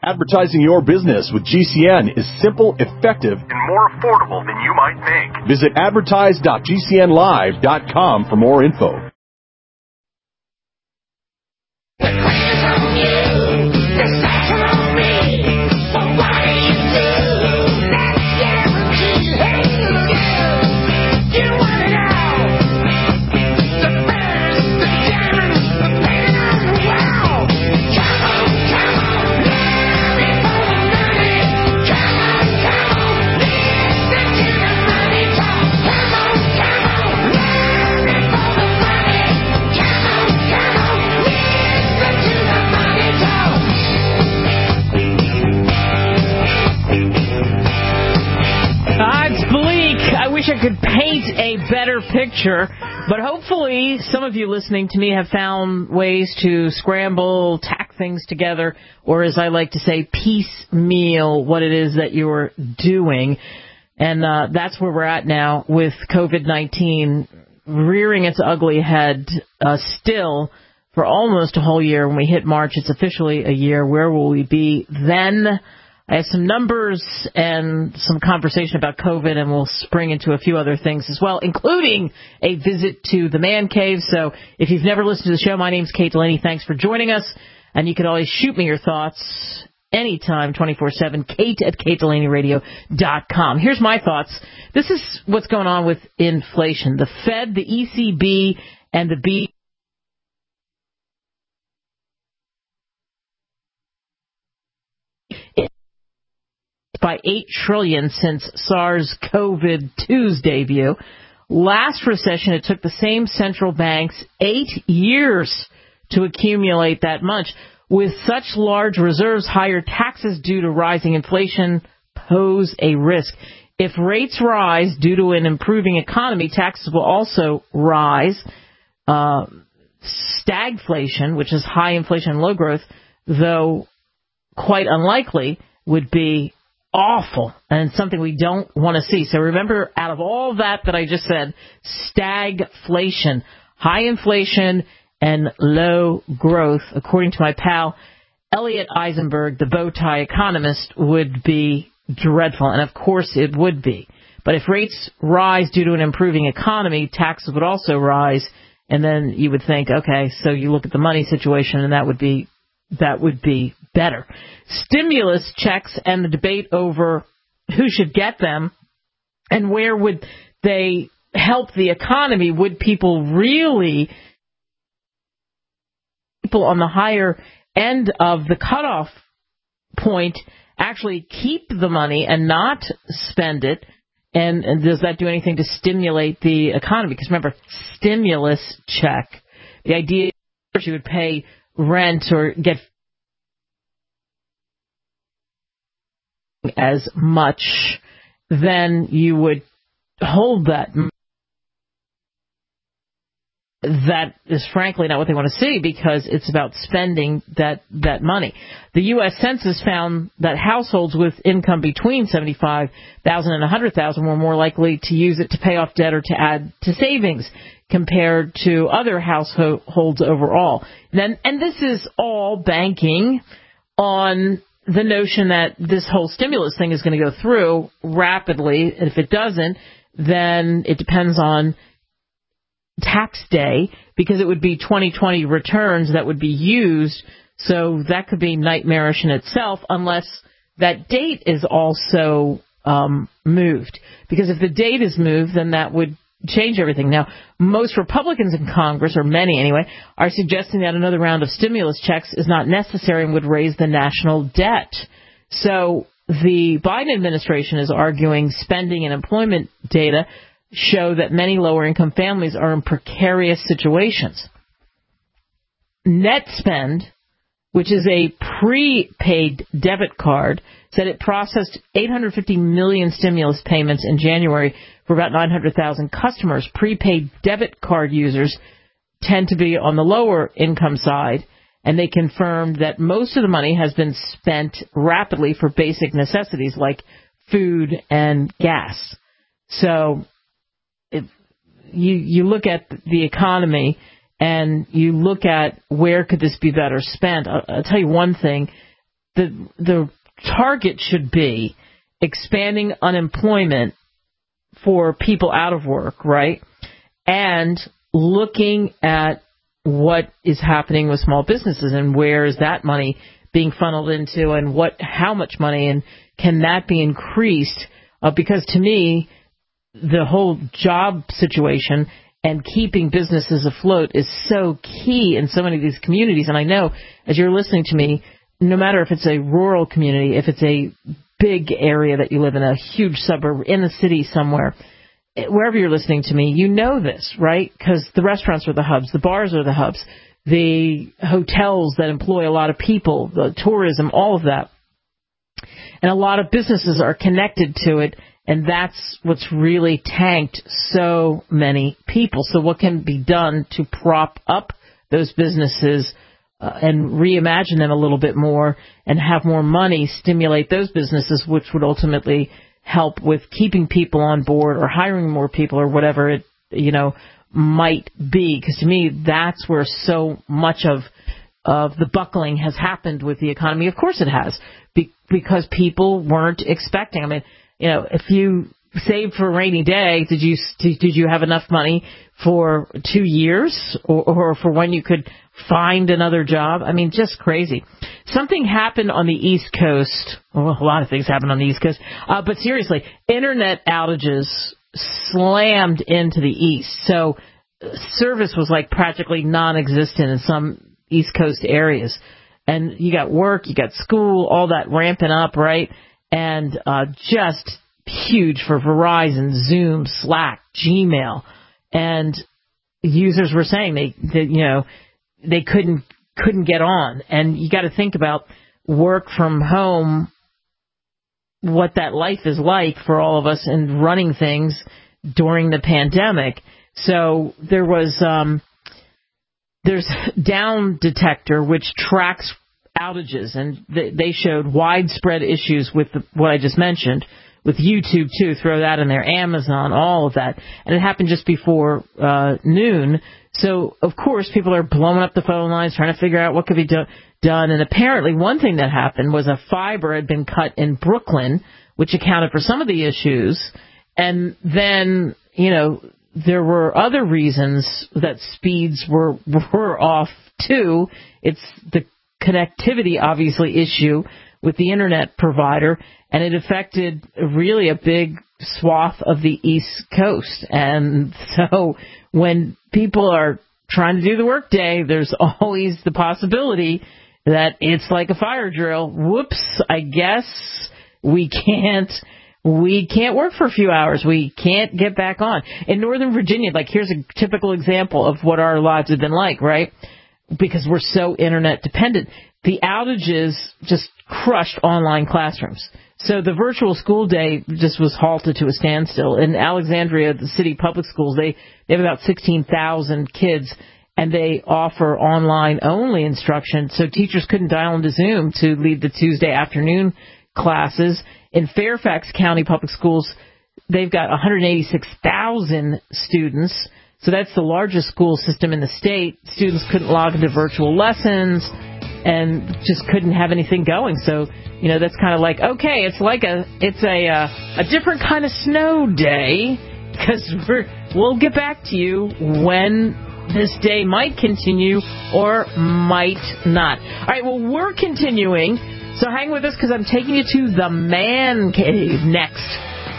Advertising your business with GCN is simple, effective, and more affordable than you might think. Visit advertise.gcnlive.com for more info. I could paint a better picture, but hopefully some of you listening to me have found ways to scramble, tack things together, or as I like to say, piecemeal what it is that you're doing. And that's where we're at now with COVID-19 rearing its ugly head still for almost a whole year. When we hit March, it's officially a year. Where will we be then? I have some numbers and some conversation about COVID, and we'll spring into a few other things as well, including a visit to the Man Cave. So if you've never listened to the show, my name's Kate Delaney. Thanks for joining us. And you can always shoot me your thoughts anytime, 24/7, kate@katelaneyradio.com. Here's my thoughts. This is what's going on with inflation. The Fed, the ECB, and the B by $8 trillion since SARS-CoV-2's debut. Last recession, it took the same central banks 8 years to accumulate that much. With such large reserves, higher taxes due to rising inflation pose a risk. If rates rise due to an improving economy, taxes will also rise. Stagflation, which is high inflation and low growth, though quite unlikely, would be awful and something we don't want to see. So remember, out of all that I just said, stagflation, high inflation and low growth, according to my pal Elliot Eisenberg, the bow tie economist, would be dreadful. And of course it would be. But if rates rise due to an improving economy, taxes would also rise. And then you would think, okay, so you look at the money situation and that would be better. Stimulus checks and the debate over who should get them and where would they help the economy. Would people on the higher end of the cutoff point actually keep the money and not spend it? And does that do anything to stimulate the economy? Because remember, stimulus check, the idea is you would pay rent or get as much, then you would hold that. That is frankly not what they want to see, because it's about spending that money. The U.S. Census found that households with income between $75,000 and $100,000 were more likely to use it to pay off debt or to add to savings compared to other households overall. And this is all banking on the notion that this whole stimulus thing is going to go through rapidly. And if it doesn't, then it depends on tax day, because it would be 2020 returns that would be used. So that could be nightmarish in itself, unless that date is also moved. Because if the date is moved, then that would change everything. Now, most Republicans in Congress, or many anyway, are suggesting that another round of stimulus checks is not necessary and would raise the national debt. So the Biden administration is arguing spending and employment data show that many lower-income families are in precarious situations. NetSpend, which is a prepaid debit card, said it processed 850 million stimulus payments in January for about 900,000 customers. Prepaid debit card users tend to be on the lower income side, and they confirmed that most of the money has been spent rapidly for basic necessities like food and gas. So if you look at the economy and you look at where could this be better spent, I'll tell you one thing. the target should be expanding unemployment for people out of work, right? And looking at what is happening with small businesses and where is that money being funneled into, and how much money, and can that be increased? Because to me, the whole job situation and keeping businesses afloat is so key in so many of these communities. And I know, as you're listening to me, no matter if it's a rural community, if it's a big area that you live in, a huge suburb, in the city somewhere, wherever you're listening to me, you know this, right? Because the restaurants are the hubs, the bars are the hubs, the hotels that employ a lot of people, the tourism, all of that. And a lot of businesses are connected to it, and that's what's really tanked so many people. So what can be done to prop up those businesses and reimagine them a little bit more and have more money stimulate those businesses, which would ultimately help with keeping people on board or hiring more people or whatever it, might be? Because to me, that's where so much of the buckling has happened with the economy. Of course it has, because people weren't expecting. I mean, if you saved for a rainy day, did you have enough money for 2 years or for when you could find another job? I mean, just crazy. Something happened on the East Coast. Well, a lot of things happened on the East Coast. But seriously, internet outages slammed into the East. So service was like practically non-existent in some East Coast areas. And you got work, you got school, all that ramping up, right? And just huge for Verizon, Zoom, Slack, Gmail. And users were saying they couldn't get on. And you got to think about work from home, what that life is like for all of us and running things during the pandemic. So there's Down Detector, which tracks outages, and they showed widespread issues with what I just mentioned, with YouTube too, throw that in there, Amazon, all of that. And it happened just before noon. So, of course, people are blowing up the phone lines, trying to figure out what could be done. And apparently one thing that happened was a fiber had been cut in Brooklyn, which accounted for some of the issues. And then, there were other reasons that speeds were off too. It's the connectivity, obviously, issue with the internet provider, and it affected really a big swath of the East Coast. And so when people are trying to do the workday, there's always the possibility that it's like a fire drill. Whoops, I guess we can't work for a few hours. We can't get back on. In Northern Virginia, here's a typical example of what our lives have been like, right? Because we're so internet dependent. The outages just crushed online classrooms. So the virtual school day just was halted to a standstill. In Alexandria, the city public schools, they have about 16,000 kids, and they offer online-only instruction. So teachers couldn't dial into Zoom to lead the Tuesday afternoon classes. In Fairfax County Public Schools, they've got 186,000 students. So that's the largest school system in the state. Students couldn't log into virtual lessons and just couldn't have anything going. So, that's kind of like, okay, it's a different kind of snow day, because we'll get back to you when this day might continue or might not. All right, well, we're continuing, so hang with us, because I'm taking you to the man cave next.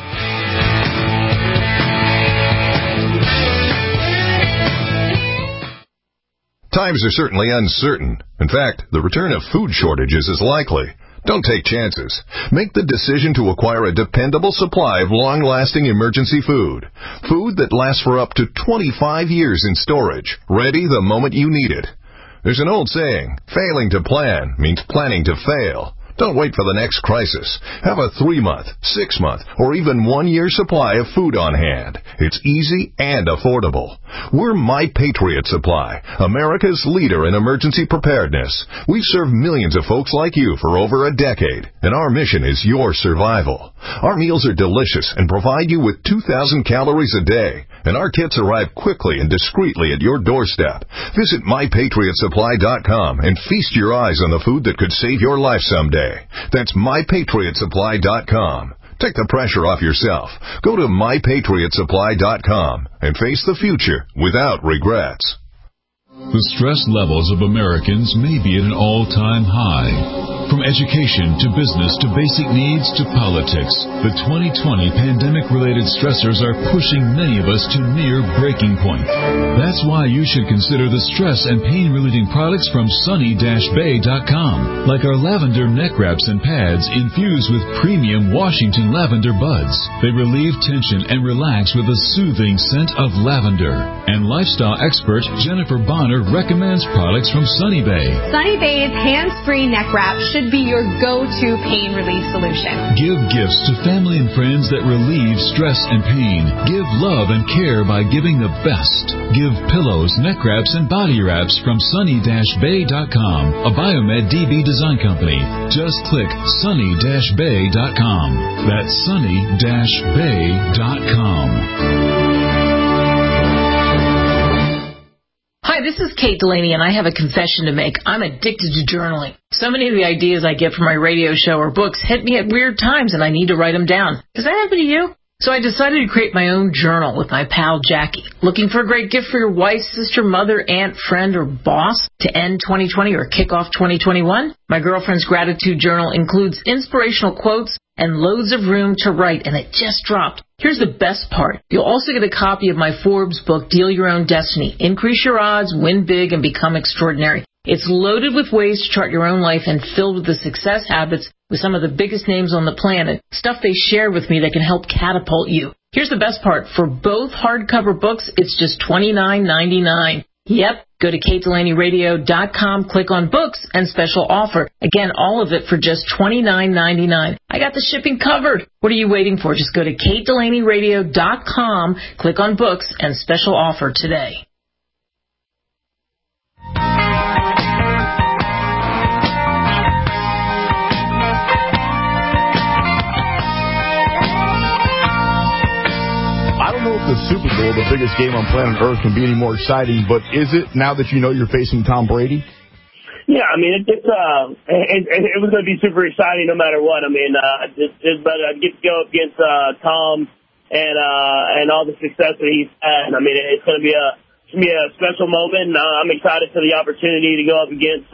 Times are certainly uncertain. In fact, the return of food shortages is likely. Don't take chances. Make the decision to acquire a dependable supply of long-lasting emergency food. Food that lasts for up to 25 years in storage, ready the moment you need it. There's an old saying, failing to plan means planning to fail. Don't wait for the next crisis. Have a 3-month, 6-month, or even 1-year supply of food on hand. It's easy and affordable. We're My Patriot Supply, America's leader in emergency preparedness. We've served millions of folks like you for over a decade, and our mission is your survival. Our meals are delicious and provide you with 2,000 calories a day, and our kits arrive quickly and discreetly at your doorstep. Visit MyPatriotSupply.com and feast your eyes on the food that could save your life someday. today. That's MyPatriotSupply.com. Take the pressure off yourself. Go to MyPatriotSupply.com and face the future without regrets. The stress levels of Americans may be at an all-time high. From education to business to basic needs to politics, the 2020 pandemic-related stressors are pushing many of us to near breaking point. That's why you should consider the stress and pain-relieving products from Sunny-Bay.com, like our lavender neck wraps and pads infused with premium Washington lavender buds. They relieve tension and relax with a soothing scent of lavender. And lifestyle expert Jennifer Bonner recommends products from Sunny Bay. Sunny Bay's hands-free neck wrap should be your go-to pain relief solution. Give gifts to family and friends that relieve stress and pain. Give love and care by giving the best. Give pillows, neck wraps, and body wraps from Sunny-Bay.com, a Biomed DB design company. Just click Sunny-Bay.com. That's Sunny-Bay.com. Hi, this is Kate Delaney, and I have a confession to make. I'm addicted to journaling. So many of the ideas I get from my radio show or books hit me at weird times, and I need to write them down. Does that happen to you? So I decided to create my own journal with my pal Jackie. Looking for a great gift for your wife, sister, mother, aunt, friend, or boss to end 2020 or kick off 2021? My girlfriend's gratitude journal includes inspirational quotes and loads of room to write, and it just dropped. Here's the best part. You'll also get a copy of my Forbes book, Deal Your Own Destiny. Increase your odds, win big, and become extraordinary. It's loaded with ways to chart your own life and filled with the success habits with some of the biggest names on the planet, stuff they share with me that can help catapult you. Here's the best part. For both hardcover books, it's just $29.99. Yep. Go to KateDelaneyRadio.com, click on books, and special offer. Again, all of it for just $29.99. I got the shipping covered. What are you waiting for? Just go to KateDelaneyRadio.com, click on books, and special offer today. I don't know if the Super Bowl, the biggest game on planet Earth, can be any more exciting, but is it now that you know you're facing Tom Brady? Yeah, I mean, it was going to be super exciting no matter what. I mean, but I get to go against Tom and all the success that he's had. I mean, it's going to be a special moment. I'm excited for the opportunity to go up against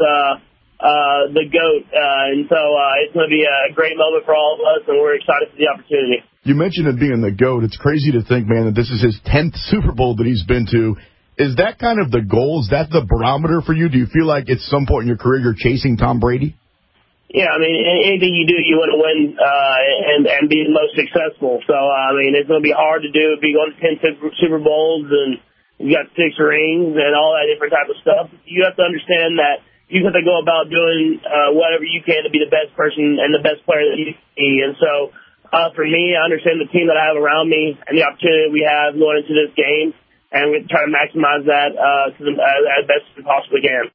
the GOAT, and so it's going to be a great moment for all of us, and we're excited for the opportunity. You mentioned it being the GOAT. It's crazy to think, man, that this is his 10th Super Bowl that he's been to. Is that kind of the goal? Is that the barometer for you? Do you feel like at some point in your career you're chasing Tom Brady? Yeah, I mean, anything you do, you want to win and be the most successful. So, I mean, it's going to be hard to do. Be going to 10 Super Bowls and you got 6 rings and all that different type of stuff. You have to understand that you have to go about doing whatever you can to be the best person and the best player that you can be. And so, for me, I understand the team that I have around me and the opportunity we have going into this game, and we try to maximize that as best as we possibly can.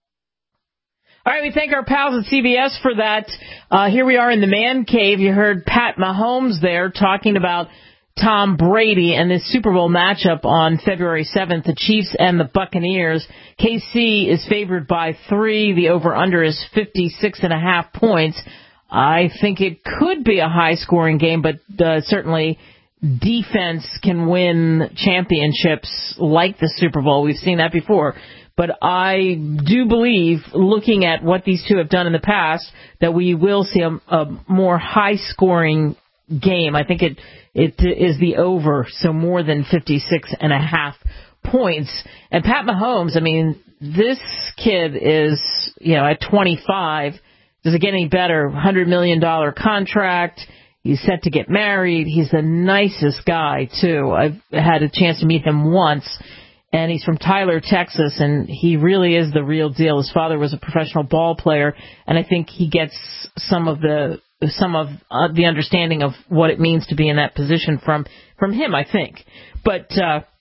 All right, we thank our pals at CBS for that. Here we are in the man cave. You heard Pat Mahomes there talking about Tom Brady and this Super Bowl matchup on February 7th, the Chiefs and the Buccaneers. KC is favored by 3. The over-under is 56.5 points. I think it could be a high-scoring game, but certainly defense can win championships like the Super Bowl. We've seen that before. But I do believe, looking at what these two have done in the past, that we will see a more high-scoring game. I think it is the over, so more than 56.5 points. And Pat Mahomes, I mean, this kid is, at 25. Does it get any better? $100 million contract. He's set to get married. He's the nicest guy, too. I've had a chance to meet him once, and he's from Tyler, Texas, and he really is the real deal. His father was a professional ball player, and I think he gets some of the understanding of what it means to be in that position from him, I think. But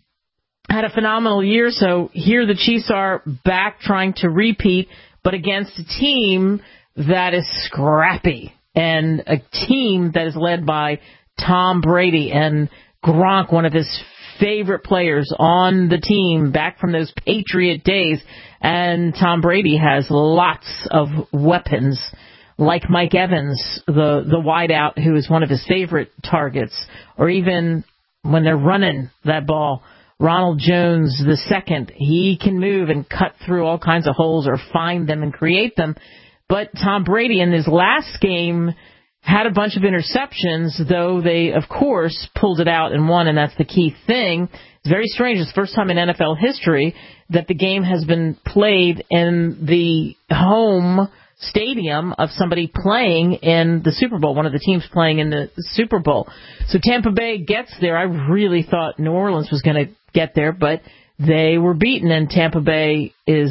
had a phenomenal year, so here the Chiefs are back trying to repeat, but against a team that is scrappy, and a team that is led by Tom Brady and Gronk, one of his favorite players on the team back from those Patriot days. And Tom Brady has lots of weapons like Mike Evans, the wideout, who is one of his favorite targets, or even when they're running that ball, Ronald Jones II, he can move and cut through all kinds of holes or find them and create them. But Tom Brady in his last game had a bunch of interceptions, though they, of course, pulled it out and won, and that's the key thing. It's very strange. It's the first time in NFL history that the game has been played in the home stadium of somebody playing in the Super Bowl, one of the teams playing in the Super Bowl. So Tampa Bay gets there. I really thought New Orleans was going to get there, but they were beaten, and Tampa Bay is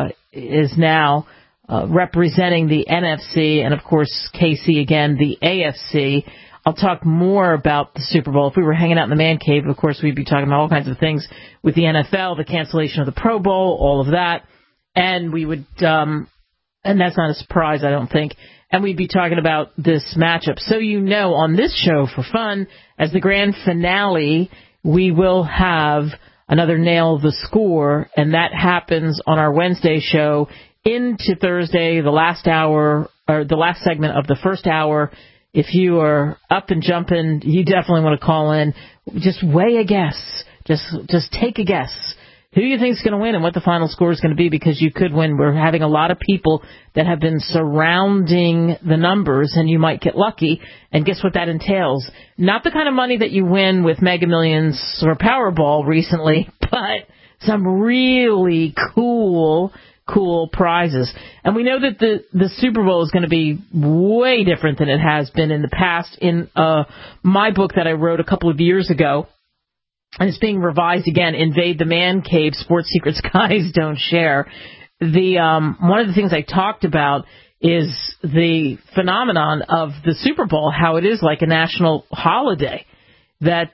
now representing the NFC, and of course KC again, the AFC. I'll talk more about the Super Bowl. If we were hanging out in the man cave, of course, we'd be talking about all kinds of things with the NFL, the cancellation of the Pro Bowl, all of that, and we would, and that's not a surprise, I don't think. And we'd be talking about this matchup. So on this show for fun, as the grand finale, we will have another Nail the Score, and that happens on our Wednesday show into Thursday, the last hour, or the last segment of the first hour. If you are up and jumping, you definitely want to call in. Just weigh a guess. Just take a guess. Who do you think is going to win and what the final score is going to be, because you could win. We're having a lot of people that have been surrounding the numbers, and you might get lucky. And guess what that entails? Not the kind of money that you win with Mega Millions or Powerball recently, but some really cool prizes. And we know that the Super Bowl is going to be way different than it has been in the past. In my book that I wrote a couple of years ago, and it's being revised again, Invade the Man Cave, Sports Secrets Guys Don't Share. One of the things I talked about is the phenomenon of the Super Bowl, how it is like a national holiday. That,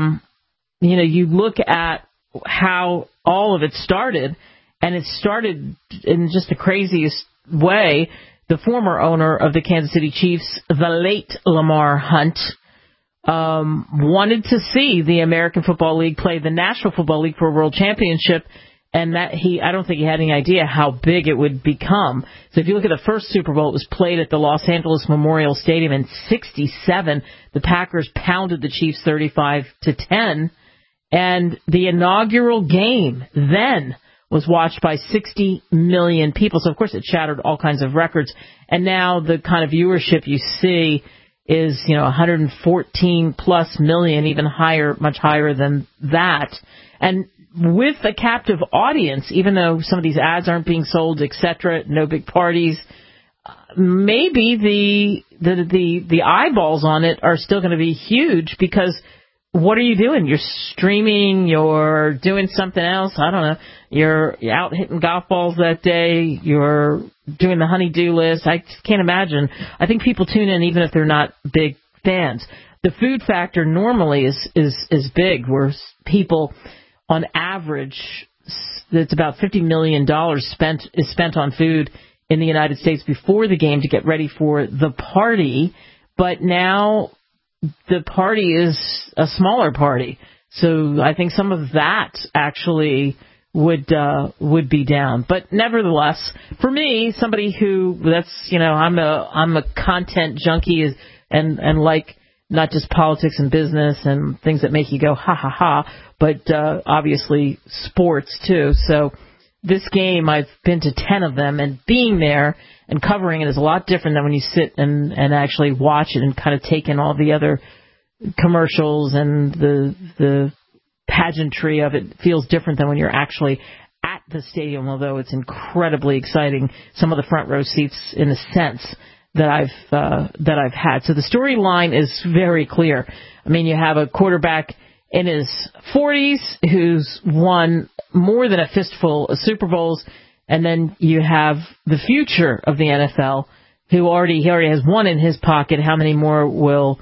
you look at how all of it started, and it started in just the craziest way. The former owner of the Kansas City Chiefs, the late Lamar Hunt, wanted to see the American Football League play the National Football League for a world championship, and I don't think he had any idea how big it would become. So if you look at the first Super Bowl, it was played at the Los Angeles Memorial Stadium in '67. The Packers pounded the Chiefs 35-10, and the inaugural game then was watched by 60 million people. So, of course, it shattered all kinds of records. And now the kind of viewership you see is, 114+ million, even higher, much higher than that. And with a captive audience, even though some of these ads aren't being sold, etc., no big parties, maybe the eyeballs on it are still going to be huge, because what are you doing? You're streaming, you're doing something else. I don't know. You're out hitting golf balls that day. You're doing the honey-do list. I just can't imagine. I think people tune in even if they're not big fans. The food factor normally is big, where people, on average, it's about $50 million spent on food in the United States before the game to get ready for the party. But now the party is a smaller party, so I think some of that actually would be down. But nevertheless, for me, somebody who I'm a content junkie and like not just politics and business and things that make you go ha ha ha, but obviously sports too. So this game, I've been to 10 of them, and being there and covering it is a lot different than when you sit and actually watch it and kind of take in all the other commercials and the pageantry of it. Feels different than when you're actually at the stadium, although it's incredibly exciting. Some of the front row seats, in a sense, that I've had. So the storyline is very clear. I mean, you have a quarterback in his 40s who's won more than a fistful of Super Bowls, and then you have the future of the NFL, who he already has one in his pocket. How many more will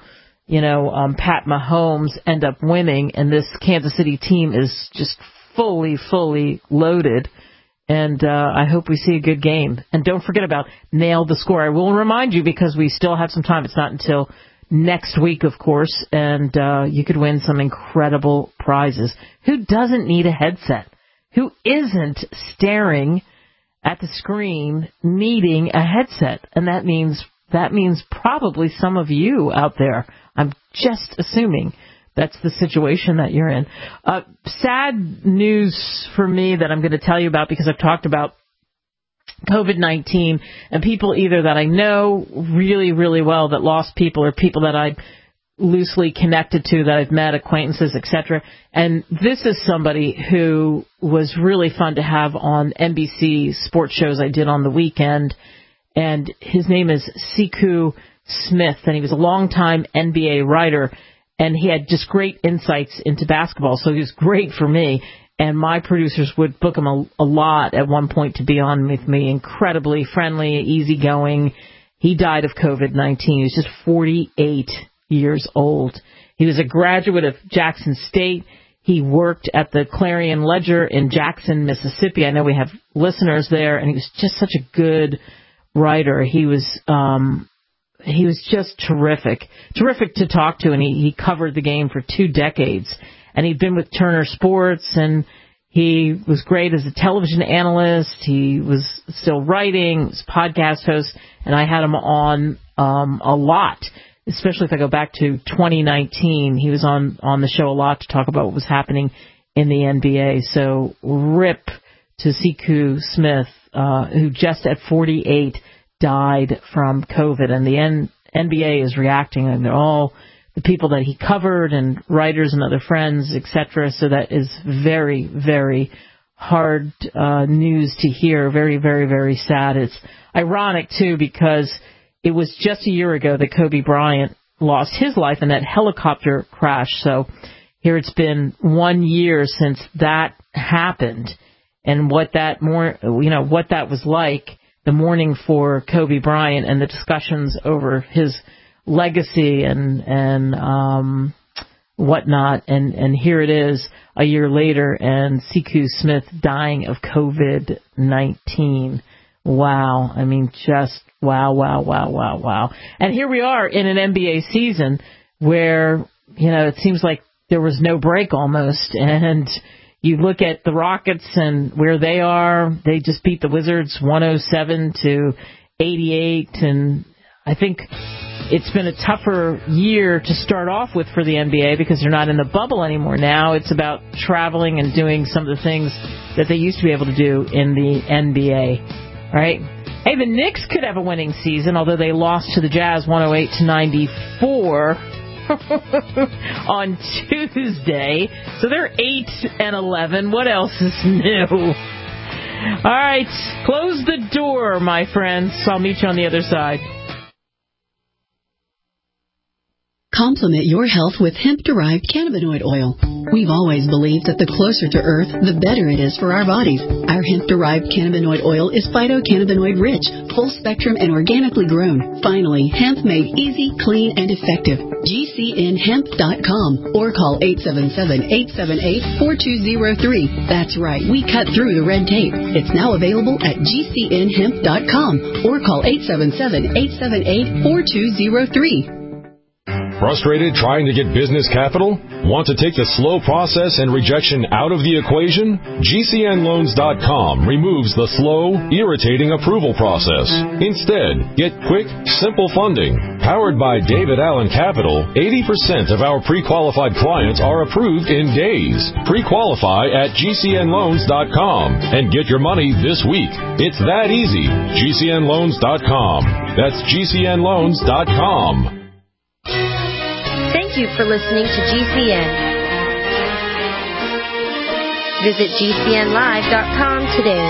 Pat Mahomes end up winning? And this Kansas City team is just fully loaded. And I hope we see a good game. And don't forget about Nail the Score. I will remind you, because we still have some time. It's not until next week, of course, and you could win some incredible prizes. Who doesn't need a headset? Who isn't staring at the screen needing a headset? And that means that means probably some of you out there. I'm just assuming that's the situation that you're in. Sad news for me that I'm going to tell you about, because I've talked about COVID-19 and people either that I know really, really well that lost people, or people that I loosely connected to that I've met, acquaintances, etc. And this is somebody who was really fun to have on NBC sports shows I did on the weekend. And his name is Sekou Smith, and he was a longtime NBA writer, and he had just great insights into basketball, so he was great for me. And my producers would book him a lot at one point to be on with me. Incredibly friendly, easygoing. He died of COVID-19. He was just 48 years old. He was a graduate of Jackson State. He worked at the Clarion Ledger in Jackson, Mississippi. I know we have listeners there, and he was just such a good writer. He was just terrific to talk to, and he covered the game for 2 decades. And he'd been with Turner Sports, and he was great as a television analyst. He was still writing, was a podcast host, and I had him on a lot, especially if I go back to 2019. He was on the show a lot to talk about what was happening in the NBA. So rip to Sekou Smith, who just at 48 died from COVID. And the NBA is reacting, and they're all the people that he covered and writers and other friends, etc. So that is very, very hard news to hear. Very, very, very sad. It's ironic, too, because it was just a year ago that Kobe Bryant lost his life in that helicopter crash. So here it's been 1 year since that happened, and what that was like, the mourning for Kobe Bryant and the discussions over his legacy and whatnot, and here it is a year later, and Sekou Smith dying of COVID-19. Wow. I mean, just wow. And here we are in an NBA season where, it seems like there was no break almost, and you look at the Rockets and where they are. They just beat the Wizards 107-88, and I think it's been a tougher year to start off with for the NBA because they're not in the bubble anymore. Now it's about traveling and doing some of the things that they used to be able to do in the NBA, right? Hey, the Knicks could have a winning season, although they lost to the Jazz 108-94 on Tuesday. So they're 8-11. What else is new? All right, close the door, my friends. I'll meet you on the other side. Complement your health with hemp-derived cannabinoid oil. We've always believed that the closer to Earth, the better it is for our bodies. Our hemp-derived cannabinoid oil is phytocannabinoid-rich, full-spectrum, and organically grown. Finally, hemp made easy, clean, and effective. GCNhemp.com or call 877-878-4203. That's right, we cut through the red tape. It's now available at GCNhemp.com or call 877-878-4203. Frustrated trying to get business capital? Want to take the slow process and rejection out of the equation? GCNloans.com removes the slow, irritating approval process. Instead, get quick, simple funding. Powered by David Allen Capital, 80% of our pre-qualified clients are approved in days. Pre-qualify at GCNloans.com and get your money this week. It's that easy. GCNloans.com. That's GCNloans.com. Thank you for listening to GCN. Visit GCNlive.com today.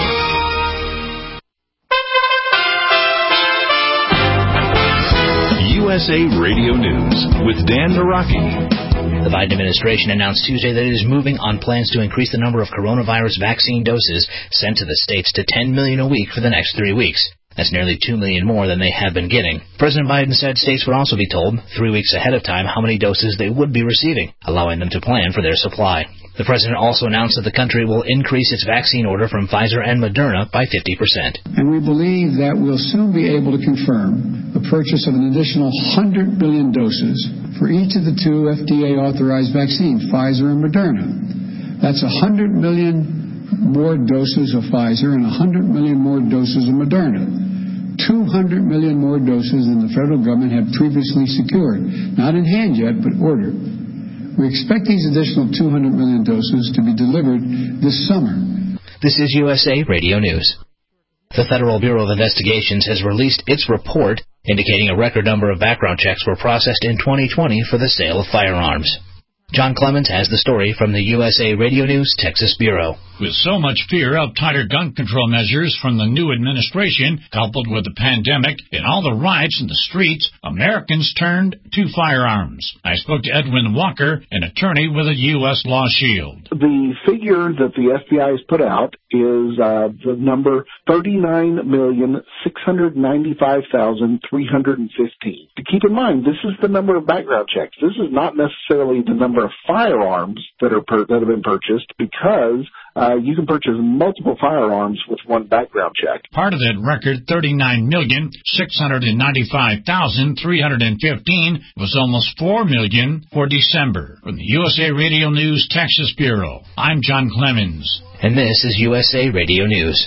USA Radio News with Dan Naraki. The Biden administration announced Tuesday that it is moving on plans to increase the number of coronavirus vaccine doses sent to the states to 10 million a week for the next 3 weeks. That's nearly 2 million more than they have been getting. President Biden said states would also be told 3 weeks ahead of time how many doses they would be receiving, allowing them to plan for their supply. The president also announced that the country will increase its vaccine order from Pfizer and Moderna by 50%. And we believe that we'll soon be able to confirm the purchase of an additional 100 billion doses for each of the 2 FDA-authorized vaccines, Pfizer and Moderna. That's 100 million more doses of Pfizer and 100 million more doses of Moderna. 200 million more doses than the federal government had previously secured. Not in hand yet, but ordered. We expect these additional 200 million doses to be delivered this summer. This is USA Radio News. The Federal Bureau of Investigations has released its report indicating a record number of background checks were processed in 2020 for the sale of firearms. John Clemens has the story from the USA Radio News Texas Bureau. With so much fear of tighter gun control measures from the new administration, coupled with the pandemic and all the riots in the streets, Americans turned to firearms. I spoke to Edwin Walker, an attorney with a U.S. Law Shield. The figure that the FBI has put out is the number 39,695,315. To keep in mind, this is the number of background checks. This is not necessarily the number of firearms that have been purchased, because you can purchase multiple firearms with one background check. Part of that record, 39,695,315, was almost 4 million for December. From the USA Radio News Texas Bureau, I'm John Clemens. And this is USA Radio News.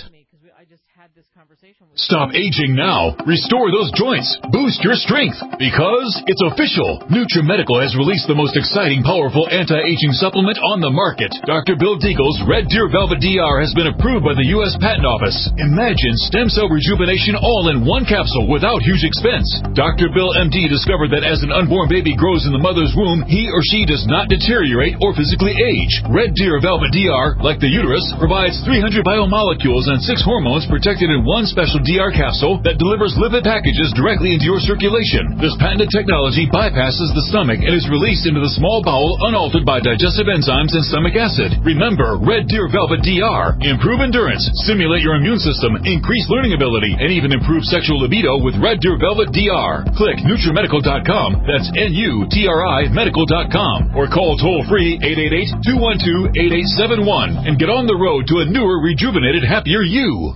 Stop aging now. Restore those joints. Boost your strength. Because it's official. NutriMedical has released the most exciting, powerful anti-aging supplement on the market. Dr. Bill Deagle's Red Deer Velvet DR has been approved by the U.S. Patent Office. Imagine stem cell rejuvenation all in one capsule without huge expense. Dr. Bill MD discovered that as an unborn baby grows in the mother's womb, he or she does not deteriorate or physically age. Red Deer Velvet DR, like the uterus, provides 300 biomolecules and 6 hormones protected in one special DR capsule that delivers lipid packages directly into your circulation. This patented technology bypasses the stomach and is released into the small bowel unaltered by digestive enzymes and stomach acid. Remember, Red Deer Velvet DR. Improve endurance, stimulate your immune system, increase learning ability, and even improve sexual libido with Red Deer Velvet DR. Click NutriMedical.com. That's NUTRI Medical.com. Or call toll-free 888-212-8871 and get on the road to a newer, rejuvenated, happier you.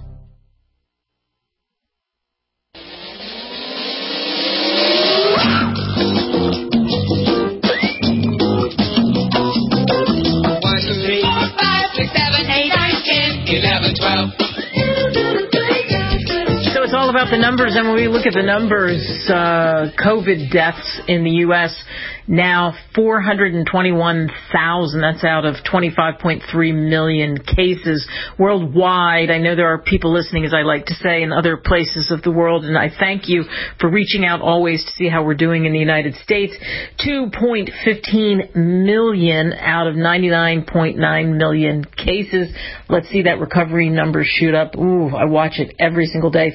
So it's all about the numbers, and when we look at the numbers, COVID deaths in the U.S., now 421,000. That's out of 25.3 million cases worldwide. I know there are people listening, as I like to say, in other places of the world, and I thank you for reaching out always to see how we're doing in the United States. 2.15 million out of 99.9 million cases. Let's see that recovery number shoot up. Ooh, I watch it every single day.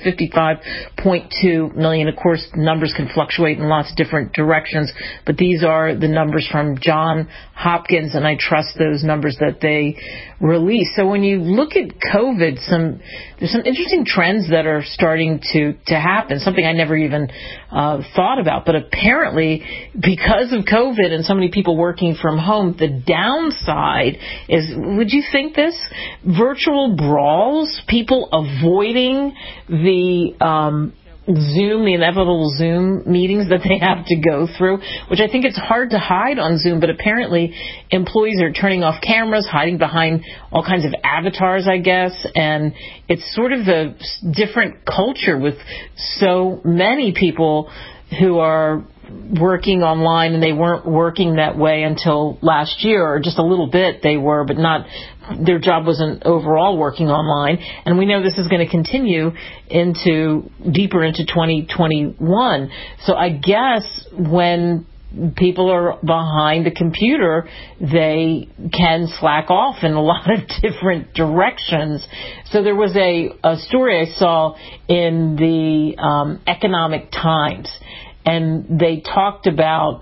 55.2 million. Of course, numbers can fluctuate in lots of different directions, but these are the numbers from Johns Hopkins, and I trust those numbers that they release. So when you look at COVID, there's some interesting trends that are starting to happen, something I never even thought about. But apparently, because of COVID and so many people working from home, the downside is, would you think this? Virtual brawls, people avoiding the inevitable Zoom meetings that they have to go through, which I think it's hard to hide on Zoom, but apparently employees are turning off cameras, hiding behind all kinds of avatars, I guess, and it's sort of a different culture with so many people who are working online, and they weren't working that way until last year, or just a little bit they were, but not, their job wasn't overall working online. And we know this is going to continue deeper into 2021. So I guess when people are behind a computer, they can slack off in a lot of different directions. So there was a story I saw in the Economic Times, and they talked about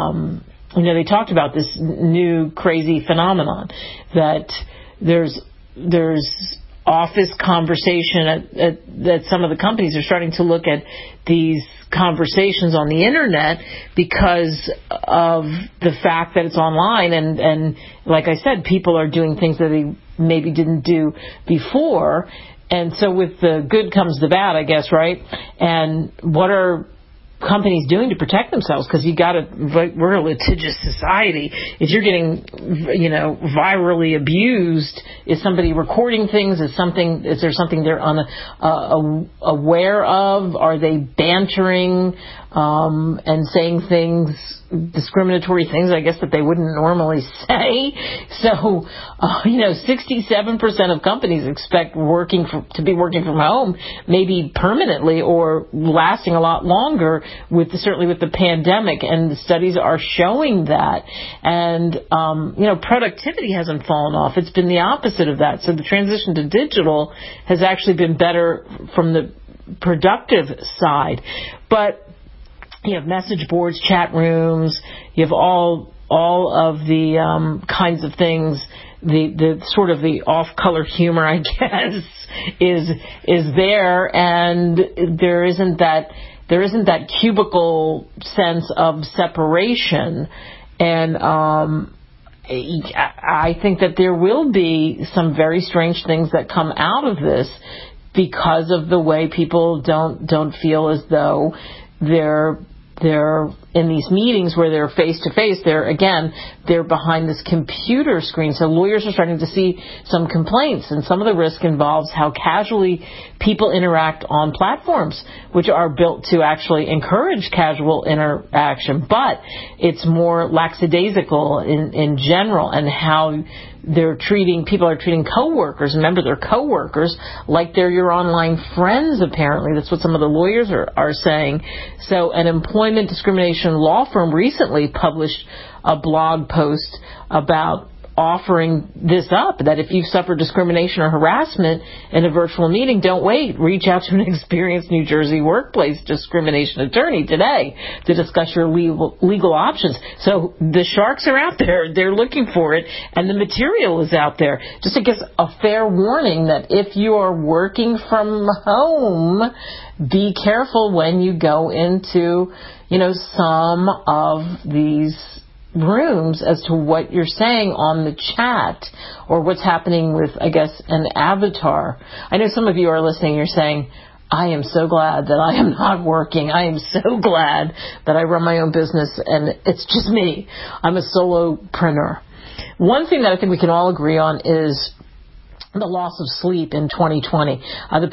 this new crazy phenomenon that there's office conversation that some of the companies are starting to look at these conversations on the internet because of the fact that it's online, and like I said, people are doing things that they maybe didn't do before. And so with the good comes the bad, I guess, right? And what are companies doing to protect themselves? Because we're a litigious society. If you're getting, virally abused, is somebody recording things? Is there something they're aware of? Are they bantering and saying discriminatory things, I guess, that they wouldn't normally say? So, 67% of companies expect to be working from home, maybe permanently or lasting a lot longer, certainly with the pandemic, and the studies are showing that. And productivity hasn't fallen off. It's been the opposite of that. So the transition to digital has actually been better from the productive side. But you have message boards, chat rooms, you have all of the kinds of things. The sort of the off-color humor, I guess, is there, and there isn't that cubicle sense of separation. And I think that there will be some very strange things that come out of this because of the way people don't feel as though they're in these meetings where they're face-to-face. They're behind this computer screen. So lawyers are starting to see some complaints, and some of the risk involves how casually people interact on platforms, which are built to actually encourage casual interaction. But it's more lackadaisical in general, and how people are treating coworkers, members of their coworkers, like they're your online friends, apparently. That's what some of the lawyers are saying. So an employment discrimination law firm recently published a blog post about offering this up, that if you've suffered discrimination or harassment in a virtual meeting, don't wait. Reach out to an experienced New Jersey workplace discrimination attorney today to discuss your legal options. So the sharks are out there. They're looking for it, and the material is out there. Just to give a fair warning that if you are working from home, be careful when you go into, some of these rooms as to what you're saying on the chat, or what's happening with, I guess, an avatar. I know some of you are listening, you're saying, I am so glad that I am not working. I am so glad that I run my own business and it's just me. I'm a solopreneur. One thing that I think we can all agree on is the loss of sleep in 2020. The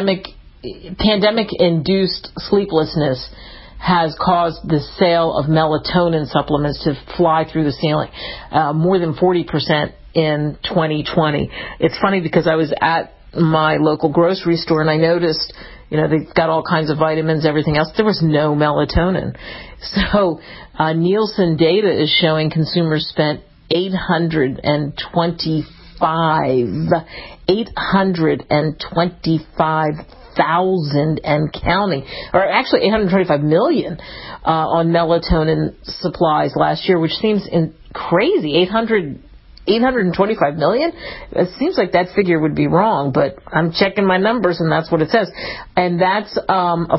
pandemic-induced sleeplessness has caused the sale of melatonin supplements to fly through the ceiling, more than 40% in 2020. It's funny because I was at my local grocery store and I noticed, they've got all kinds of vitamins, everything else. There was no melatonin. So Nielsen data is showing consumers spent $825,000 and counting, or actually 825 million on melatonin supplies last year, which seems crazy. 825 million? It seems like that figure would be wrong, but I'm checking my numbers and that's what it says. And that's a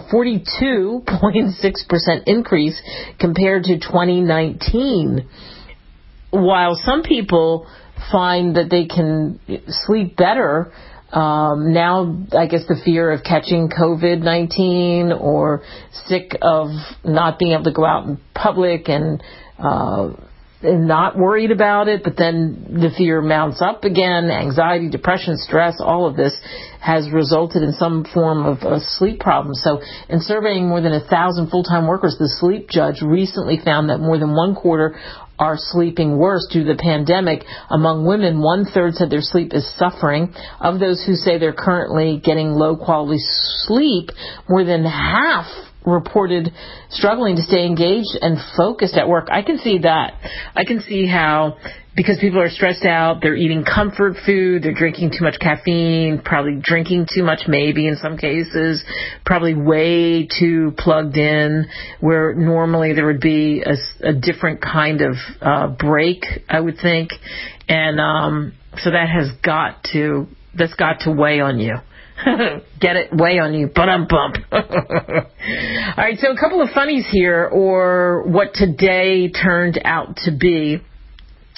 42.6% increase compared to 2019. While some people find that they can sleep better, now, I guess the fear of catching COVID-19 or sick of not being able to go out in public and not worried about it, but then the fear mounts up again, anxiety, depression, stress, all of this has resulted in some form of a sleep problem. So in surveying more than 1,000 full-time workers, the Sleep Judge recently found that more than one quarter are sleeping worse due to the pandemic. Among women, 1/3 said their sleep is suffering. Of those who say they're currently getting low-quality sleep, more than half reported struggling to stay engaged and focused at work. I can see that. I can see how, because people are stressed out, they're eating comfort food, they're drinking too much caffeine, probably drinking too much maybe in some cases, probably way too plugged in, where normally there would be a different kind of break, I would think. And so that's got to weigh on you. Get it? Weigh on you. Bump. All right, so a couple of funnies here, or what today turned out to be.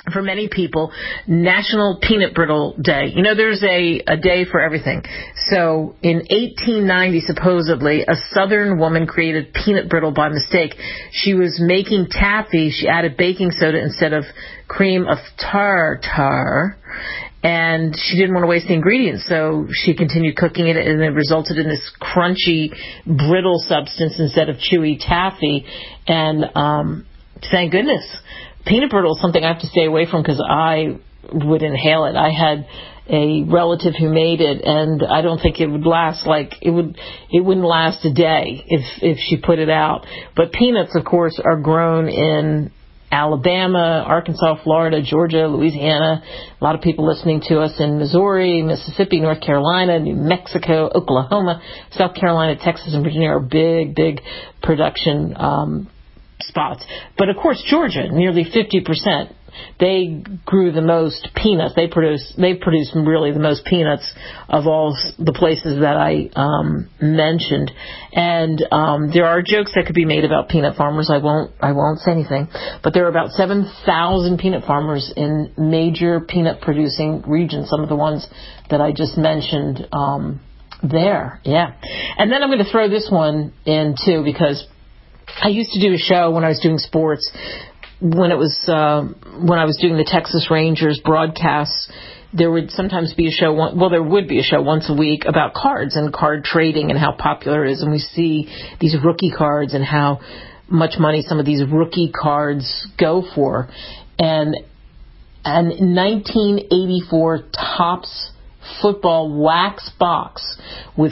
for many people, National Peanut Brittle Day. You know, there's a day for everything. So in 1890, supposedly, a Southern woman created peanut brittle by mistake. She was making taffy. She added baking soda instead of cream of tartar, and she didn't want to waste the ingredients, so she continued cooking it, and it resulted in this crunchy, brittle substance instead of chewy taffy. And thank goodness. Peanut brittle is something I have to stay away from because I would inhale it. I had a relative who made it, and I don't think it would last it wouldn't last a day if she put it out. But peanuts, of course, are grown in Alabama, Arkansas, Florida, Georgia, Louisiana. A lot of people listening to us in Missouri, Mississippi, North Carolina, New Mexico, Oklahoma, South Carolina, Texas, and Virginia are big production spots. But of course, Georgia, nearly 50%, they grew the most peanuts. They produce really the most peanuts of all the places that I mentioned. And there are jokes that could be made about peanut farmers. I won't say anything. But there are about 7,000 peanut farmers in major peanut producing regions. Some of the ones that I just mentioned there. Yeah. And then I'm going to throw this one in too, because I used to do a show when I was doing sports. When I was doing the Texas Rangers broadcasts, there would sometimes be a show. There would be a show once a week about cards and card trading and how popular it is. And we see these rookie cards and how much money some of these rookie cards go for. And in 1984, Topps football wax box with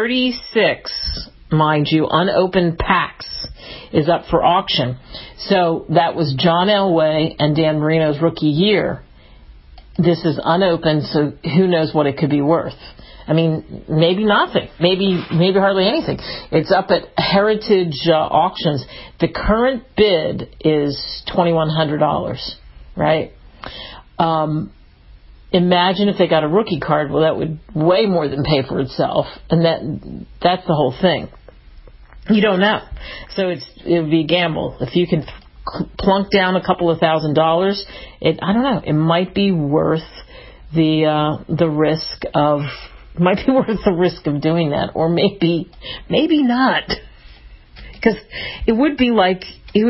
36, mind you, unopened packs is up for auction. So that was John Elway and Dan Marino's rookie year. This is unopened, so who knows what it could be worth. I mean, maybe nothing. Maybe hardly anything. It's up at Heritage Auctions. The current bid is $2,100, right? Imagine if they got a rookie card. Well, that would way more than pay for itself. And that's the whole thing. You don't know. So it would be a gamble. If you can plunk down a couple of $1,000s, I don't know, it might be worth the risk of doing that, or maybe not. Because it would be like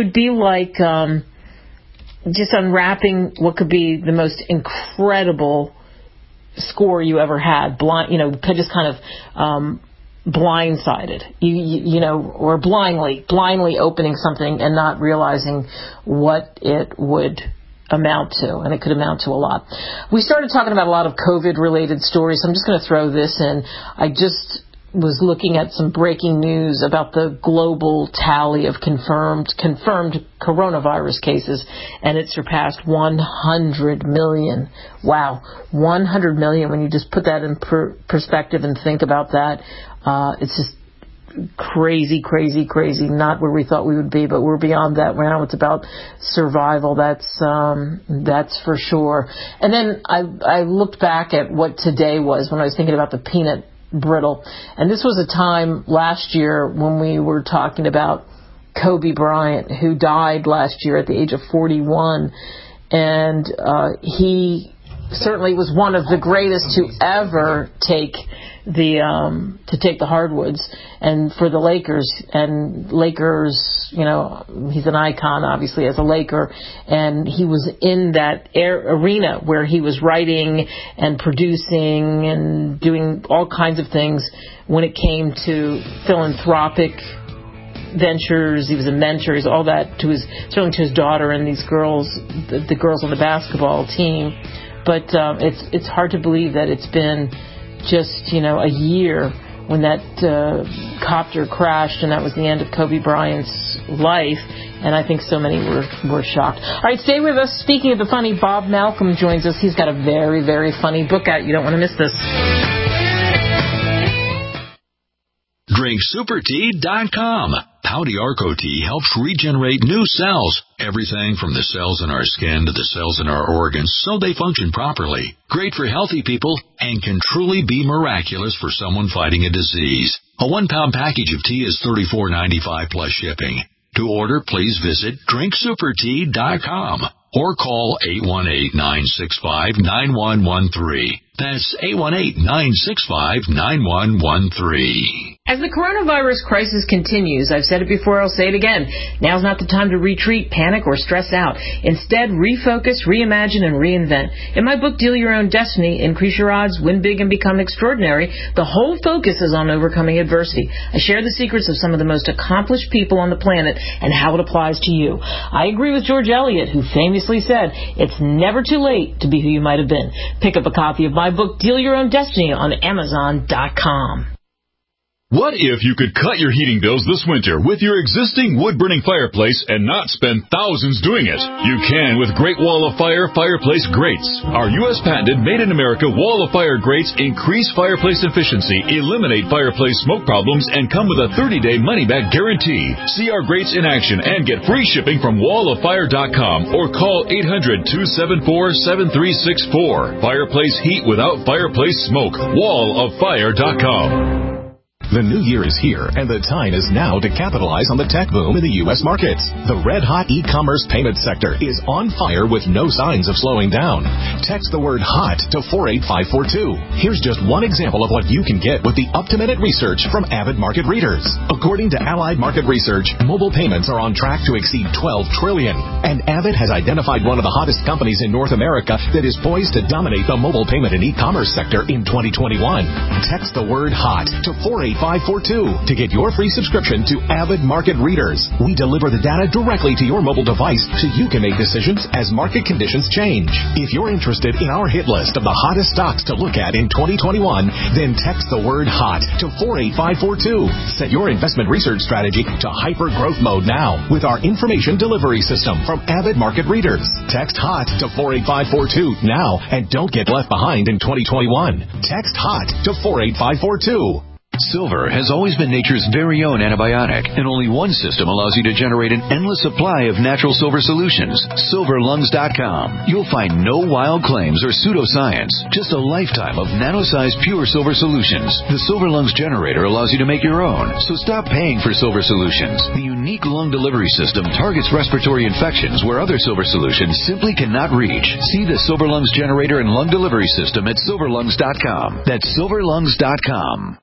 just unwrapping what could be the most incredible score you ever had. Just kind of blindsided, or blindly opening something and not realizing what it would amount to, and it could amount to a lot. We started talking about a lot of COVID-related stories. I'm just going to throw this in. I just was looking at some breaking news about the global tally of confirmed coronavirus cases, and it surpassed 100 million. Wow, 100 million. When you just put that in perspective and think about that, it's just crazy. Not where we thought we would be, but we're beyond that now. It's about survival. That's for sure. And then I looked back at what today was when I was thinking about the peanut brittle. And this was a time last year when we were talking about Kobe Bryant, who died last year at the age of 41. And he certainly was one of the greatest to ever take the hardwoods, and for the Lakers, he's an icon obviously as a Laker, and he was in that arena where he was writing and producing and doing all kinds of things when it came to philanthropic ventures. He was a mentor, he's all that certainly to his daughter and these girls, the girls on the basketball team. But it's hard to believe that it's been just a year when that copter crashed, and that was the end of Kobe Bryant's life. And I think so many were shocked. All right, stay with us. Speaking of the funny, Bob Malcolm joins us. He's got a very, very funny book out. You don't want to miss this. DrinkSuperTea.com. Pouty Arco Tea helps regenerate new cells. Everything from the cells in our skin to the cells in our organs, so they function properly. Great for healthy people and can truly be miraculous for someone fighting a disease. A 1-pound package of tea is $34.95 plus shipping. To order, please visit drinksupertea.com or call 818-965-9113. That's 818-965-9113. As the coronavirus crisis continues, I've said it before, I'll say it again, now's not the time to retreat, panic, or stress out. Instead, refocus, reimagine, and reinvent. In my book, Deal Your Own Destiny, Increase Your Odds, Win Big, and Become Extraordinary, the whole focus is on overcoming adversity. I share the secrets of some of the most accomplished people on the planet and how it applies to you. I agree with George Eliot, who famously said, it's never too late to be who you might have been. Pick up a copy of my book, Deal Your Own Destiny, on Amazon.com. What if you could cut your heating bills this winter with your existing wood-burning fireplace and not spend thousands doing it? You can with Great Wall of Fire fireplace grates. Our U.S. patented made-in-America Wall of Fire grates increase fireplace efficiency, eliminate fireplace smoke problems, and come with a 30-day money-back guarantee. See our grates in action and get free shipping from walloffire.com or call 800-274-7364. Fireplace heat without fireplace smoke. walloffire.com. The new year is here, and the time is now to capitalize on the tech boom in the U.S. markets. The red-hot e-commerce payment sector is on fire with no signs of slowing down. Text the word HOT to 48542. Here's just one example of what you can get with the up-to-minute research from Avid Market Readers. According to Allied Market Research, mobile payments are on track to exceed $12 trillion, and Avid has identified one of the hottest companies in North America that is poised to dominate the mobile payment and e-commerce sector in 2021. Text the word HOT to 48542 to get your free subscription to Avid Market Readers. We deliver the data directly to your mobile device so you can make decisions as market conditions change. If you're interested in our hit list of the hottest stocks to look at in 2021, then text the word HOT to 48542. Set your investment research strategy to hyper growth mode now with our information delivery system from Avid Market Readers. Text HOT to 48542 now and don't get left behind in 2021. Text HOT to 48542. Silver has always been nature's very own antibiotic, and only one system allows you to generate an endless supply of natural silver solutions. SilverLungs.com. You'll find no wild claims or pseudoscience, just a lifetime of nano-sized pure silver solutions. The Silver Lungs generator allows you to make your own, so stop paying for silver solutions. The unique lung delivery system targets respiratory infections where other silver solutions simply cannot reach. See the Silver Lungs generator and lung delivery system at SilverLungs.com. That's SilverLungs.com.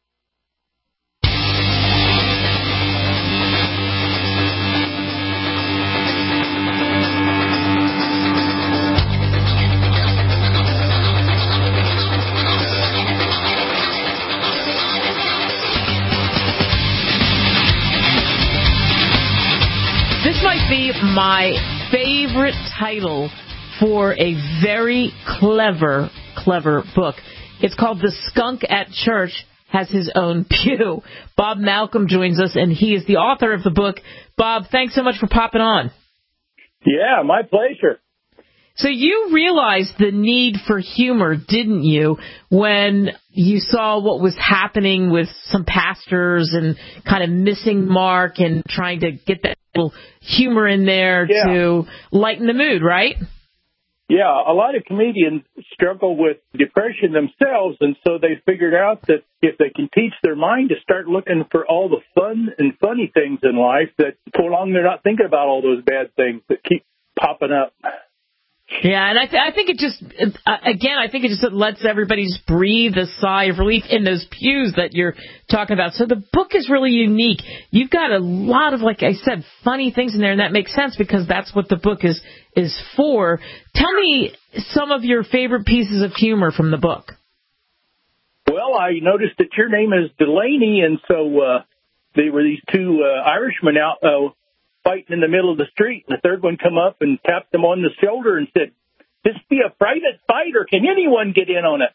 This might be my favorite title for a very clever book. It's called The Skunk at Church Has His Own Pew. Bob Malcolm joins us, and he is the author of the book. Bob, thanks so much for popping on. Yeah, my pleasure. So you realized the need for humor, didn't you, when you saw what was happening with some pastors and kind of missing mark and trying to get that little humor in there to lighten the mood, right? Yeah, a lot of comedians struggle with depression themselves, and so they figured out that if they can teach their mind to start looking for all the fun and funny things in life, that for long they're not thinking about all those bad things that keep popping up. Yeah, and I think it just, again, I think it just lets everybody just breathe a sigh of relief in those pews that you're talking about. So the book is really unique. You've got a lot of, like I said, funny things in there, and that makes sense because that's what the book is for. Tell me some of your favorite pieces of humor from the book. Well, I noticed that your name is Delaney, and so there were these two Irishmen out fighting in the middle of the street, and the third one come up and tapped them on the shoulder and said, "This be a private fight, or can anyone get in on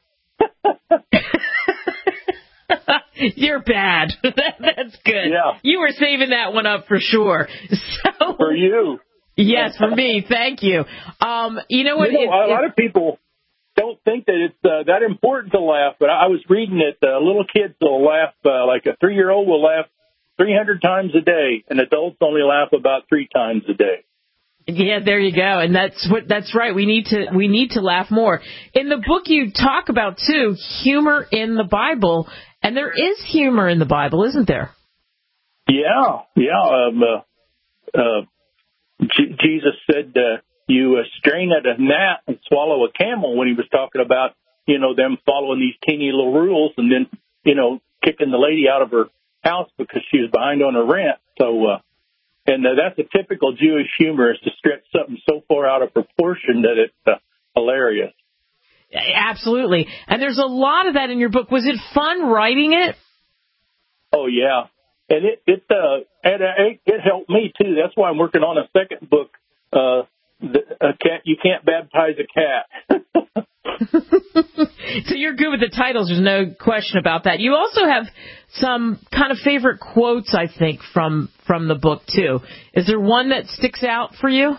it?" You're bad. That's good. Yeah. You were saving that one up for sure. So, for you. Yes, for me. Thank you. You know what? A lot of people don't think that it's that important to laugh, but I was reading that little kids will laugh, like a 3-year-old will laugh 300 times a day, and adults only laugh about 3 times a day. Yeah, there you go. And that's right. We need to laugh more. In the book you talk about too, humor in the Bible, and there is humor in the Bible, isn't there? Yeah. Jesus said you strain at a gnat and swallow a camel when he was talking about, them following these teeny little rules and then, kicking the lady out of her house because she was behind on her rent. So, that's a typical Jewish humor, is to stretch something so far out of proportion that it's hilarious. Absolutely. And there's a lot of that in your book. Was it fun writing it? Oh, yeah. And it helped me, too. That's why I'm working on a second book, a cat. You can't baptize a cat. So you're good with the titles. There's no question about that. You also have some kind of favorite quotes, I think, from the book, too. Is there one that sticks out for you?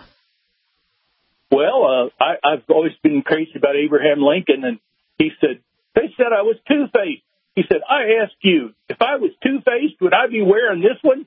Well, I've always been crazy about Abraham Lincoln, and he said, they said I was two-faced. He said, I ask you, if I was two-faced, would I be wearing this one?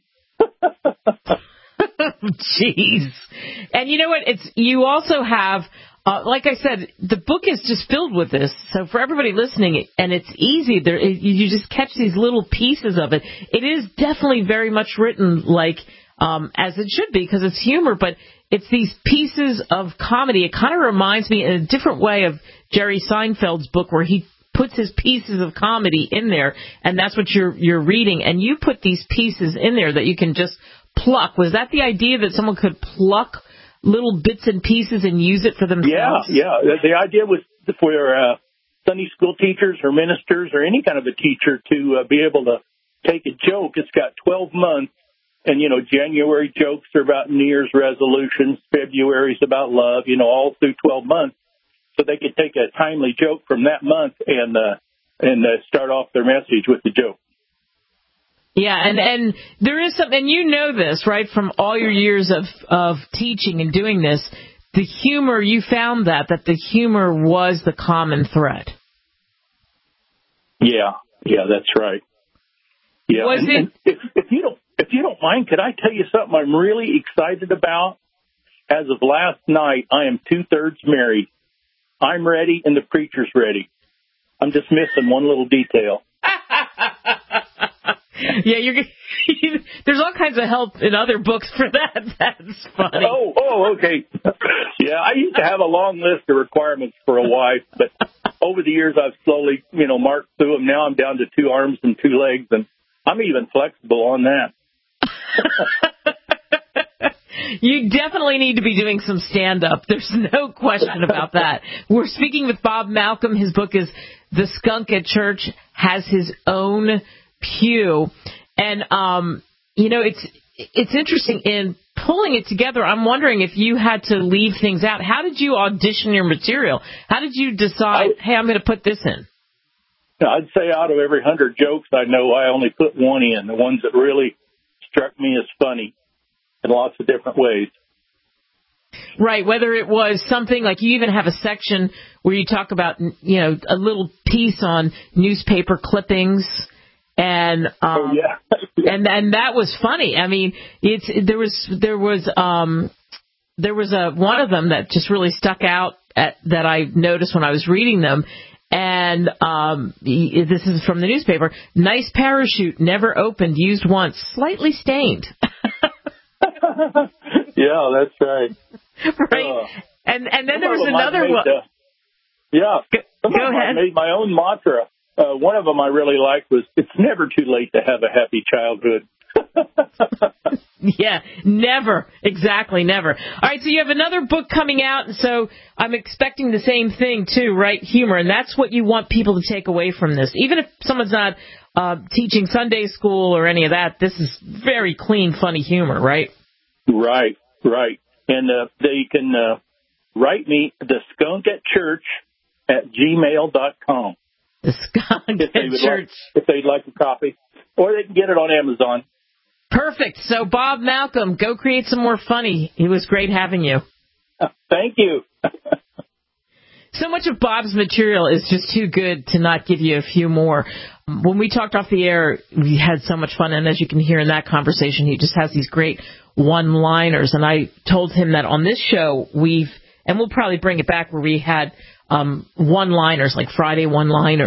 Jeez. And you know what? You also have, like I said, the book is just filled with this. So for everybody listening, and it's easy, you just catch these little pieces of it. It is definitely very much written like as it should be, because it's humor, but it's these pieces of comedy. It kind of reminds me in a different way of Jerry Seinfeld's book, where he puts his pieces of comedy in there, and that's what you're reading. And you put these pieces in there that you can just pluck. Was that the idea, that someone could pluck little bits and pieces and use it for themselves? Yeah. The idea was for Sunday school teachers or ministers or any kind of a teacher to be able to take a joke. It's got 12 months. And, January jokes are about New Year's resolutions. February's about love, all through 12 months. So they could take a timely joke from that month and start off their message with the joke. Yeah, and there is something, and this, right, from all your years of teaching and doing this, the humor, you found that the humor was the common thread. Yeah, that's right. Yeah, and if you don't mind, could I tell you something I'm really excited about? As of last night, I am 2/3 married. I'm ready, and the preacher's ready. I'm just missing one little detail. Yeah, there's all kinds of help in other books for that. That's funny. Oh, okay. Yeah, I used to have a long list of requirements for a wife, but over the years I've slowly, marked through them. Now I'm down to 2 arms and 2 legs, and I'm even flexible on that. You definitely need to be doing some stand-up. There's no question about that. We're speaking with Bob Malcolm. His book is The Skunk at Church Has His Own Pew. And, it's interesting in pulling it together. I'm wondering if you had to leave things out. How did you audition your material? How did you decide, hey, I'm going to put this in? I'd say out of every 100 jokes I know, I only put one in, the ones that really struck me as funny in lots of different ways. Right, whether it was something like, you even have a section where you talk about, a little piece on newspaper clippings, and and that was funny. I mean, there was one of them that just really stuck out that I noticed when I was reading them. And this is from the newspaper. Nice parachute, never opened, used once, slightly stained. Yeah, that's right. Right. And then there was another one. Go ahead. I made my own mantra. One of them I really liked was, it's never too late to have a happy childhood. Yeah, never. Exactly, never. All right, so you have another book coming out, and so I'm expecting the same thing, too, right? Humor, and that's what you want people to take away from this. Even if someone's not teaching Sunday school or any of that, this is very clean, funny humor, right? Right. And they can write me, theskunkatchurch@gmail.com. The Skunk at Church. If they'd like a copy. Or they can get it on Amazon. Perfect. So, Bob Malcolm, go create some more funny. It was great having you. Thank you. So much of Bob's material is just too good to not give you a few more. When we talked off the air, we had so much fun, and as you can hear in that conversation, he just has these great one-liners. And I told him that on this show, and we'll probably bring it back, where we had one-liners, like Friday one-liners.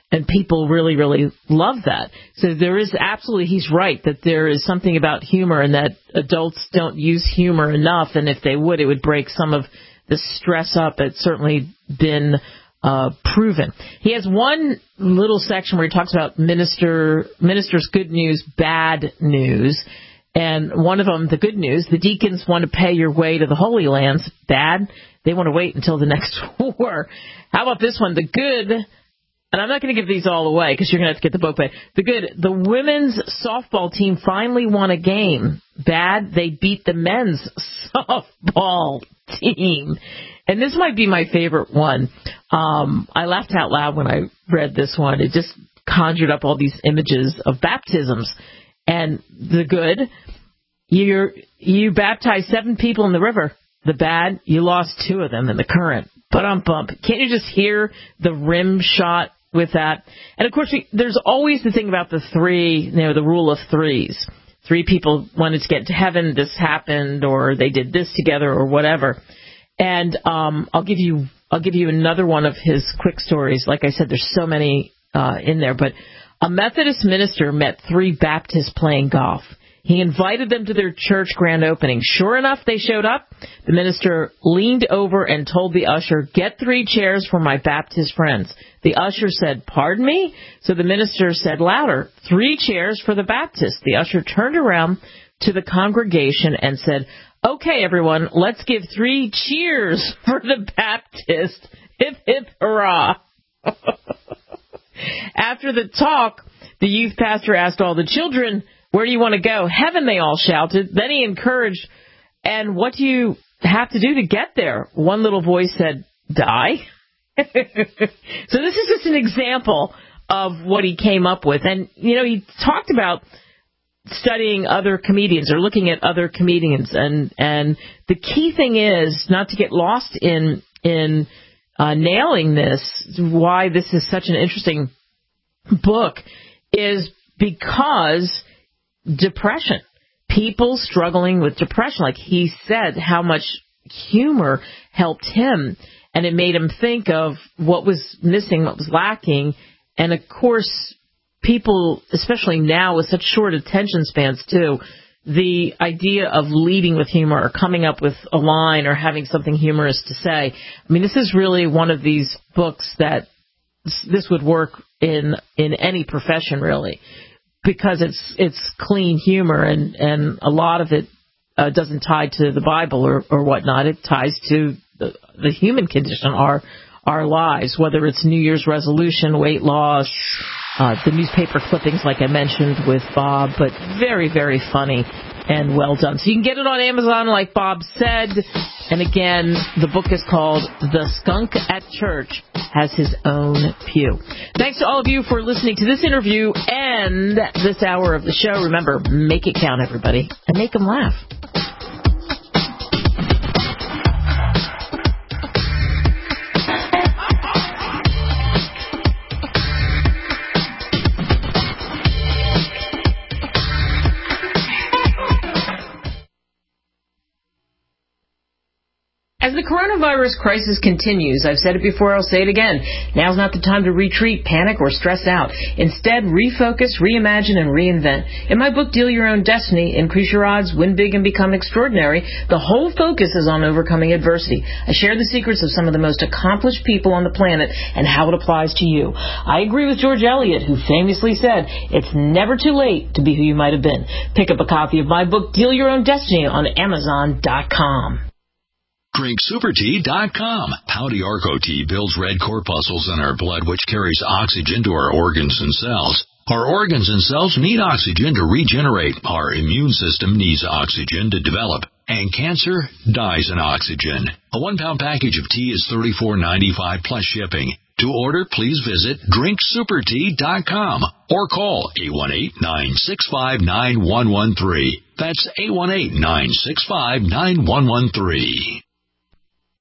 And people really, really love that. So there is absolutely, he's right, that there is something about humor and that adults don't use humor enough. And if they would, it would break some of the stress up. It's certainly been proven. He has one little section where he talks about minister's good news, bad news. And one of them, the good news, the deacons want to pay your way to the Holy Lands. Bad, they want to wait until the next war. How about this one, the good? And I'm not going to give these all away because you're going to have to get the book. But the good, the women's softball team finally won a game. Bad, they beat the men's softball team. And this might be my favorite one. I laughed out loud when I read this one. It just conjured up all these images of baptisms. And the good, you baptized 7 people in the river. The bad, you lost 2 of them in the current. Bump. Can't you just hear the rim shot with that? And of course, there's always the thing about the 3, the rule of 3s. 3 people wanted to get to heaven, this happened, or they did this together, or whatever. And I'll give you another one of his quick stories. Like I said, there's so many in there. But a Methodist minister met 3 Baptists playing golf. He invited them to their church grand opening. Sure enough, they showed up. The minister leaned over and told the usher, "Get 3 chairs for my Baptist friends." The usher said, "Pardon me?" So the minister said louder, "3 chairs for the Baptists." The usher turned around to the congregation and said, "Okay, everyone, let's give 3 cheers for the Baptist. Hip, hip, hurrah." After the talk, the youth pastor asked all the children, "Where do you want to go?" "Heaven," they all shouted. Then he encouraged, "And what do you have to do to get there?" One little voice said, "Die." So this is just an example of what he came up with. And, he talked about studying other comedians or looking at other comedians. And the key thing is not to get lost in nailing this, why this is such an interesting book, is because depression, people struggling with depression, like he said, how much humor helped him, and it made him think of what was missing, what was lacking. And of course, people, especially now with such short attention spans too, the idea of leading with humor or coming up with a line or having something humorous to say. I mean, this is really one of these books that this would work in any profession, really, because it's clean humor, and a lot of it doesn't tie to the Bible or whatnot. It ties to the human condition, our lives, whether it's New Year's resolution, weight loss, the newspaper clippings like I mentioned with Bob, but very, very funny and well done. So you can get it on Amazon like Bob said. And again, the book is called The Skunk at Church Has His Own Pew. Thanks to all of you for listening to this interview and this hour of the show. Remember, make it count, everybody, and make them laugh. As the coronavirus crisis continues, I've said it before, I'll say it again, now's not the time to retreat, panic, or stress out. Instead, refocus, reimagine, and reinvent. In my book, Deal Your Own Destiny, Increase Your Odds, Win Big, and Become Extraordinary, the whole focus is on overcoming adversity. I share the secrets of some of the most accomplished people on the planet and how it applies to you. I agree with George Eliot, who famously said, "It's never too late to be who you might have been." Pick up a copy of my book, Deal Your Own Destiny, on Amazon.com. DrinkSuperTea.com. Pouty Arco Tea builds red corpuscles in our blood, which carries oxygen to our organs and cells. Our organs and cells need oxygen to regenerate. Our immune system needs oxygen to develop. And cancer dies in oxygen. A 1-pound package of tea is $34.95 plus shipping. To order, please visit DrinkSuperTea.com or call 818-965-9113. That's 818-965-9113.